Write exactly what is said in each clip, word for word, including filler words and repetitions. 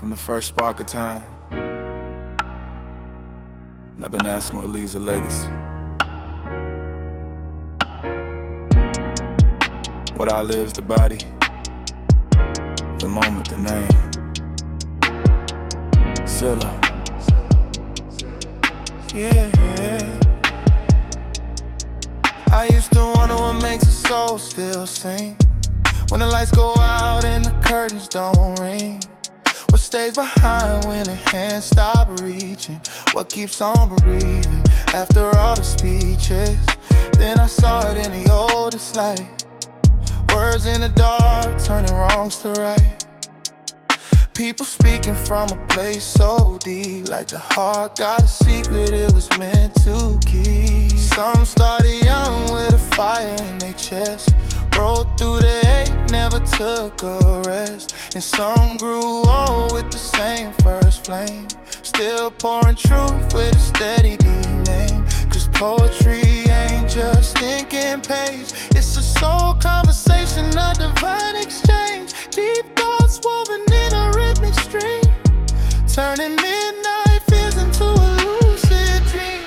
from the first spark of time. And I've been asking what leaves a legacy. What outlives the body, the moment, the name. Silla. Yeah, yeah. I used to wonder what makes a soul still sing when the lights go out and the curtains don't ring. What stays behind when the hands stop reaching? What keeps on breathing after all the speeches? Then I saw it in the oldest light. Words in the dark, turning wrongs to right. People speaking from a place so deep, like the heart got a secret it was meant to keep. Some started young with a fire in their chest, rolled through the hate, never took a rest. And some grew old with the same first flame, still pouring truth with a steady D name. Cause poetry ain't just ink and page, it's a soul conversation, a divine exchange. Deep thoughts woven in a rhythmic stream, turning midnight fears into a lucid dream.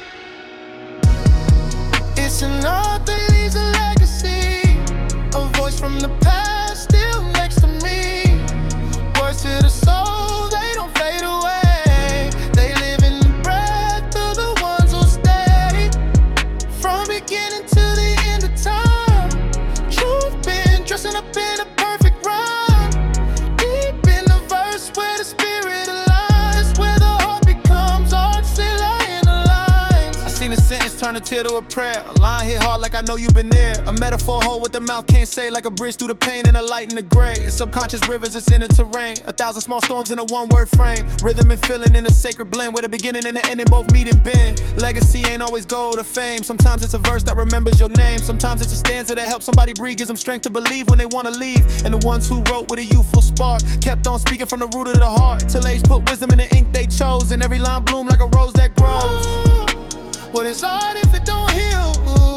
It's an art that leaves a legacy, a voice from the past still next to me. Words to the soul, they don't fade away. They live in the breath of the ones who stay, from beginning to the end of time. Truth been dressing up in a perfect rhyme, deep in the verse where the spirit aligns, where the heart becomes art, still in the lines. I seen a sentence turn a tear to a prayer, a line hit hard like I know you've been there. A metaphor hold what the mouth can't say, like a bridge through the pain and a light in the gray. It's subconscious rivers, it's in the terrain, a thousand small storms in a one-word frame. Rhythm and feeling in a sacred blend, where the beginning and the ending both meet and bend. Legacy ain't always gold or fame, sometimes it's a verse that remembers your name. Sometimes it's a stanza that helps somebody breathe, gives them strength to believe when they wanna leave. And the ones who wrote with a youthful spark kept on speaking from the root of the heart, till age put wisdom in the ink they chose, and every line bloomed like a rose that grows. What is art if it don't heal?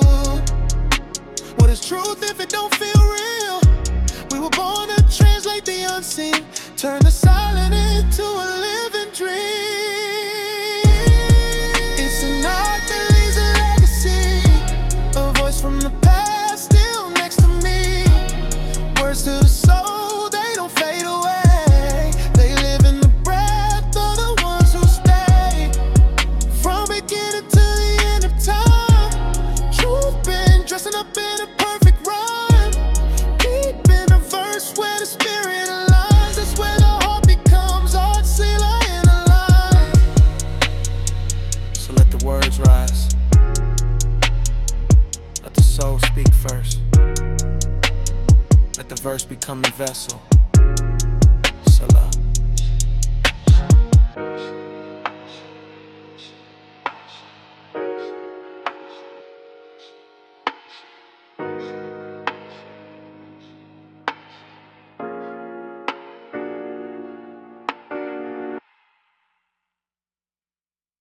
What is truth if it don't feel real? We were born to translate the unseen, turn the silent into a living dream. It's an art that leaves a legacy, a voice from the past still next to me. Words to the soul, they don't fade away. They live in the breath of the ones who stay, from beginning to the end of time. Truth been dressing up in a perfect rhyme, deep in a verse where the spirit aligns. That's where the heart becomes art, Silla in a line. So let the words rise, let the soul speak first, let the verse become the vessel. Silla.